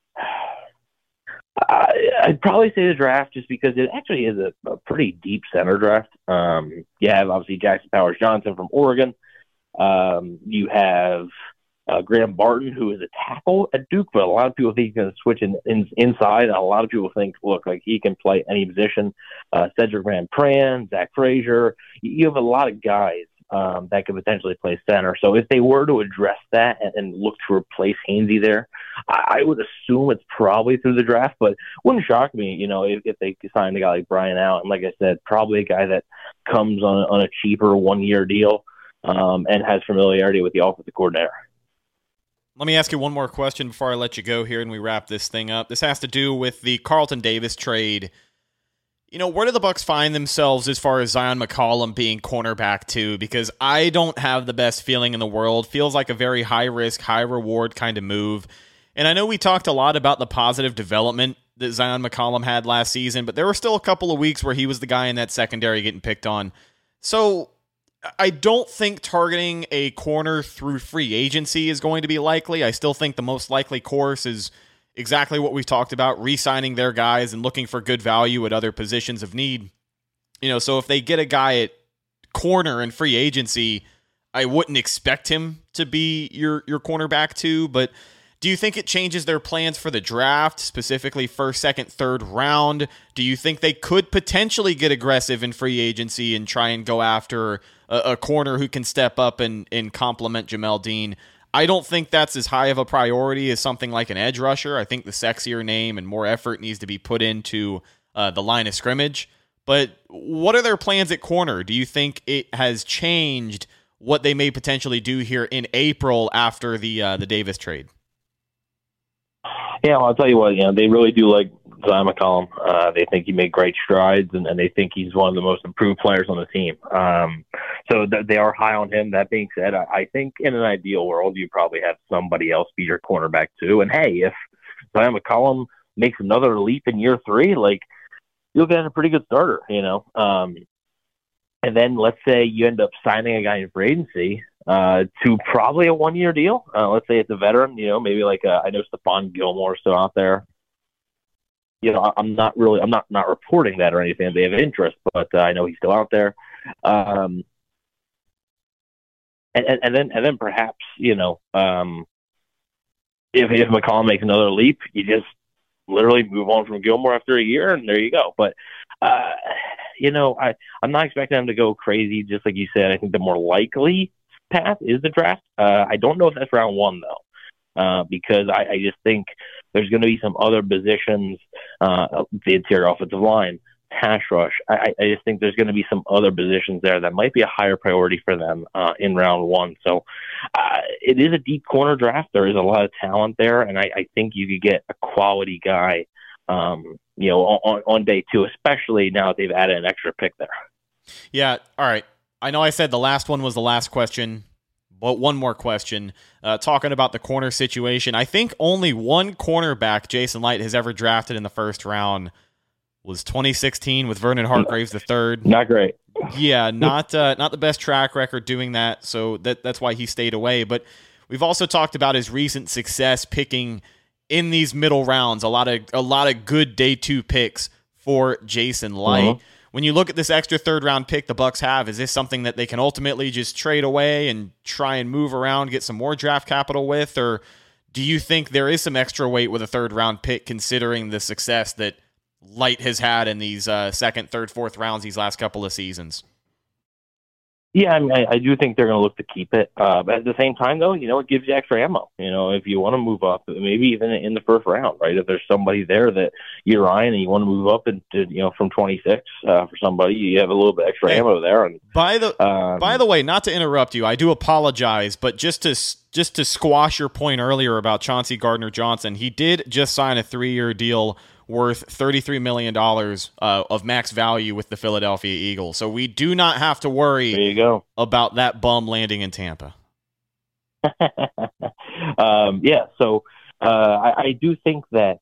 the draft, just because it actually is a pretty deep center draft. You have obviously Jackson Powers Johnson from Oregon. You have Graham Barton, who is a tackle at Duke, but a lot of people think he's going to switch inside. And a lot of people think, look, like he can play any position. Cedric Van Pran, Zach Frazier. You have a lot of guys that could potentially play center. So if they were to address that and look to replace Hainsey there, I would assume it's probably through the draft, but wouldn't shock me, if they signed a guy like Brian Allen. Like I said, probably a guy that comes on a cheaper 1-year deal and has familiarity with the offensive coordinator. Let me ask you one more question before I let you go here and we wrap this thing up. This has to do with the Carlton Davis trade. Where do the Bucs find themselves as far as Zion McCollum being cornerback too? Because I don't have the best feeling in the world. Feels like a very high risk, high reward kind of move. And I know we talked a lot about the positive development that Zion McCollum had last season, but there were still a couple of weeks where he was the guy in that secondary getting picked on. So I don't think targeting a corner through free agency is going to be likely. I still think the most likely course is exactly what we've talked about, re-signing their guys and looking for good value at other positions of need. So if they get a guy at corner in free agency, I wouldn't expect him to be your cornerback too. But Do you think it changes their plans for the draft, specifically first, second, third round? Do you think they could potentially get aggressive in free agency and try and go after a corner who can step up and complement Jamel Dean? I don't think that's as high of a priority as something like an edge rusher. I think the sexier name and more effort needs to be put into the line of scrimmage. But what are their plans at corner? Do you think it has changed what they may potentially do here in April after the Davis trade? Yeah, well, I'll tell you what, they really do like Zion McCollum. They think he made great strides, and they think he's one of the most improved players on the team. So they are high on him. That being said, I think in an ideal world, you probably have somebody else be your cornerback too. And hey, if Zion McCollum makes another leap in year 3, like, you'll get a pretty good starter, And then let's say you end up signing a guy in free agency to probably a 1-year deal. Let's say it's a veteran, maybe like I know Stephon Gilmore still out there. I'm not reporting that or anything. They have interest, but I know he's still out there. And then perhaps, if McCollum makes another leap, you just literally move on from Gilmore after a year, and there you go. But I'm not expecting them to go crazy. Just like you said, I think the more likely path is the draft. I don't know if that's round 1 though, because I just think there's going to be some other positions, the interior offensive line, pass rush. I just think there's going to be some other positions there that might be a higher priority for them in round 1. So it is a deep corner draft. There is a lot of talent there, and I think you could get a quality guy on day 2, especially now that they've added an extra pick there. Yeah, all right. I know I said the last one was the last question, but one more question. Talking about the corner situation, I think only one cornerback Jason Licht has ever drafted in the first round was 2016 with Vernon Hargreaves III. Not great. Yeah, not the best track record doing that, so that's why he stayed away. But we've also talked about his recent success picking in these middle rounds, a lot of good day 2 picks for Jason Licht. Uh-huh. When you look at this extra third round pick the Bucs have, is this something that they can ultimately just trade away and try and move around, get some more draft capital with, or do you think there is some extra weight with a third round pick considering the success that Licht has had in these second, third, fourth rounds these last couple of seasons? Yeah, I do think they're going to look to keep it. But at the same time, though, it gives you extra ammo. If you want to move up, maybe even in the first round, right? If there's somebody there that you're eyeing and you want to move up into, from 26 for somebody, you have a little bit extra ammo there. And by the way, not to interrupt you, I do apologize, but just to squash your point earlier about Chauncey Gardner-Johnson, he did just sign a 3-year deal worth $33 million of max value with the Philadelphia Eagles. So we do not have to worry about that bum landing in Tampa. So I do think that,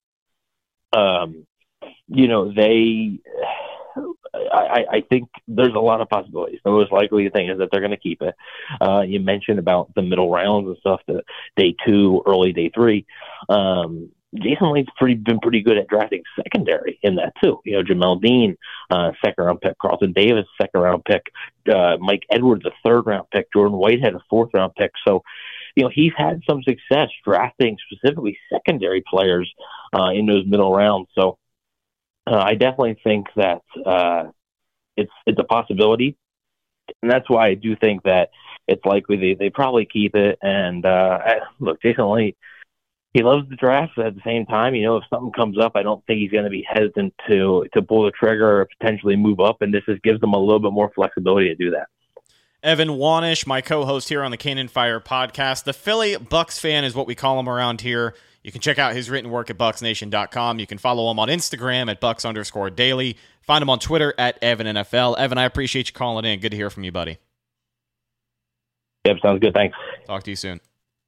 I think there's a lot of possibilities. The most likely thing is that they're going to keep it. You mentioned about the middle rounds and stuff, the day 2, early day 3. Jason Light's been pretty good at drafting secondary in that too. Jamel Dean, 2nd round pick, Carlton Davis, 2nd round pick, Mike Edwards, a 3rd round pick, Jordan Whitehead, a 4th round pick. So, he's had some success drafting specifically secondary players in those middle rounds. So, I definitely think that it's a possibility, and that's why I do think that it's likely they probably keep it. And look, Jason Licht, he loves the draft, but at the same time, if something comes up, I don't think he's going to be hesitant to pull the trigger or potentially move up, and this just gives them a little bit more flexibility to do that. Evan Wanish, my co-host here on the Cannon Fire podcast. The Philly Bucs fan is what we call him around here. You can check out his written work at BucsNation.com. You can follow him on Instagram at Bucs_daily. Find him on Twitter at EvanNFL. Evan, I appreciate you calling in. Good to hear from you, buddy. Yep, sounds good. Thanks. Talk to you soon.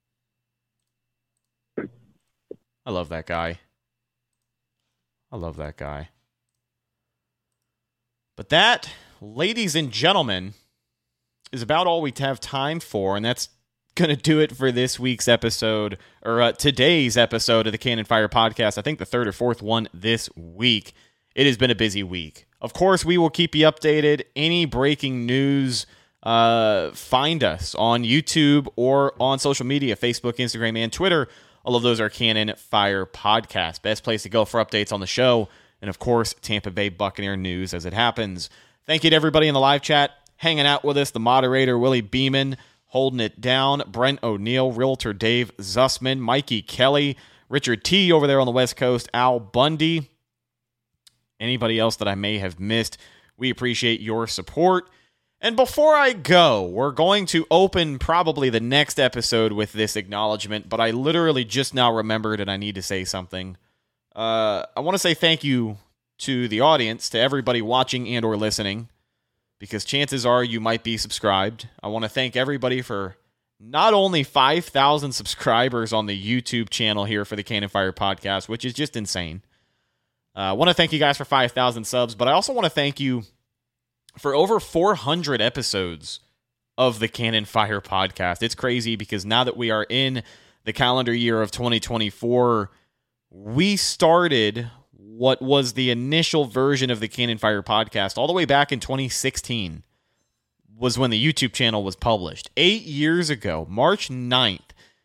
I love that guy. But that, ladies and gentlemen, is about all we have time for, and that's going to do it for this week's episode, or today's episode of the Cannon Fire podcast. I think the 3rd or 4th one this week. It has been a busy week. Of course, we will keep you updated. Any breaking news, find us on YouTube or on social media, Facebook, Instagram, and Twitter. All of those are Cannon Fire Podcast. Best place to go for updates on the show. And, of course, Tampa Bay Buccaneer news as it happens. Thank you to everybody in the live chat hanging out with us. The moderator, Willie Beeman, holding it down. Brent O'Neill, Realtor Dave Zussman, Mikey Kelly, Richard T. over there on the West Coast, Al Bundy. Anybody else that I may have missed, we appreciate your support. And before I go, we're going to open probably the next episode with this acknowledgement, but I literally just now remembered and I need to say something. I want to say thank you to the audience, to everybody watching and or listening, because chances are you might be subscribed. I want to thank everybody for not only 5,000 subscribers on the YouTube channel here for the Cannon Fire Podcast, which is just insane. I want to thank you guys for 5,000 subs, but I also want to thank you for over 400 episodes of the Cannon Fire Podcast. It's crazy because now that we are in the calendar year of 2024, we started what was the initial version of the Cannon Fire Podcast all the way back in 2016 was when the YouTube channel was published. 8 years ago, March 9th,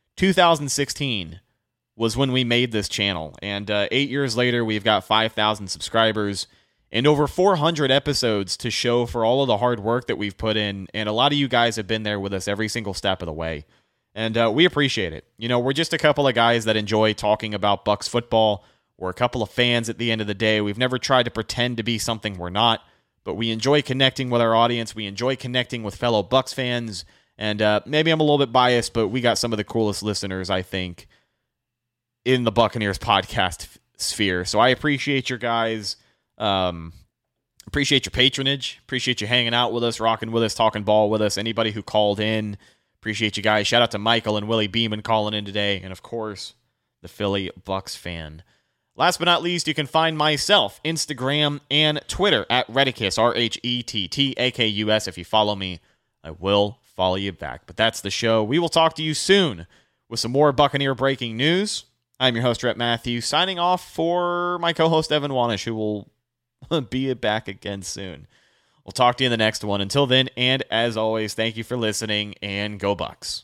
2016 was when we made this channel. And 8 years later, we've got 5,000 subscribers and over 400 episodes to show for all of the hard work that we've put in. And a lot of you guys have been there with us every single step of the way. And we appreciate it. You know, we're just a couple of guys that enjoy talking about Bucs football. We're a couple of fans at the end of the day. We've never tried to pretend to be something we're not, but we enjoy connecting with our audience. We enjoy connecting with fellow Bucs fans. And maybe I'm a little bit biased, but we got some of the coolest listeners, I think, in the Buccaneers podcast sphere. So I appreciate your guys. Appreciate your patronage. Appreciate you hanging out with us, rocking with us, talking ball with us. Anybody who called in, appreciate you guys. Shout out to Michael and Willie Beeman calling in today. And, of course, the Philly Bucs fan. Last but not least, you can find myself, Instagram and Twitter at Reticus, RHETTAKUS. If you follow me, I will follow you back. But that's the show. We will talk to you soon with some more Buccaneer breaking news. I'm your host, Rhett Matthews, signing off for my co-host, Evan Wanish, who will be back again soon. We'll talk to you in the next one. Until then, and as always, thank you for listening, and go Bucs.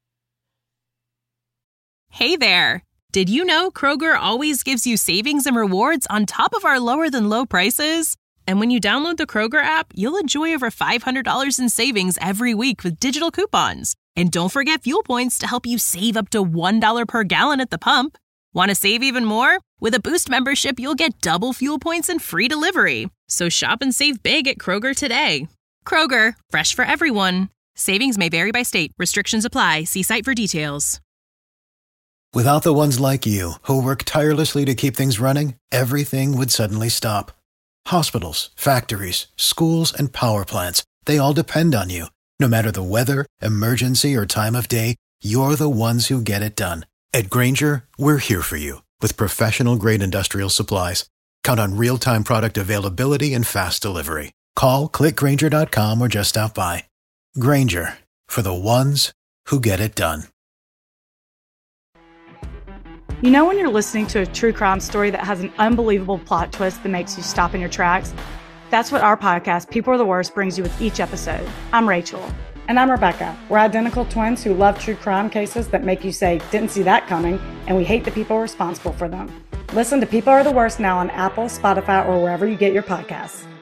Hey there. Did you know Kroger always gives you savings and rewards on top of our lower-than-low prices? And when you download the Kroger app, you'll enjoy over $500 in savings every week with digital coupons. And don't forget fuel points to help you save up to $1 per gallon at the pump. Want to save even more? With a Boost membership, you'll get double fuel points and free delivery. So shop and save big at Kroger today. Kroger, fresh for everyone. Savings may vary by state. Restrictions apply. See site for details. Without the ones like you, who work tirelessly to keep things running, everything would suddenly stop. Hospitals, factories, schools, and power plants, they all depend on you. No matter the weather, emergency, or time of day, you're the ones who get it done. At Grainger, we're here for you with professional-grade industrial supplies. Count on real-time product availability and fast delivery. Call, clickgrainger.com, or just stop by. Grainger, for the ones who get it done. You know when you're listening to a true crime story that has an unbelievable plot twist that makes you stop in your tracks? That's what our podcast, People Are the Worst, brings you with each episode. I'm Rachel. And I'm Rebecca. We're identical twins who love true crime cases that make you say, didn't see that coming, and we hate the people responsible for them. Listen to People Are the Worst now on Apple, Spotify, or wherever you get your podcasts.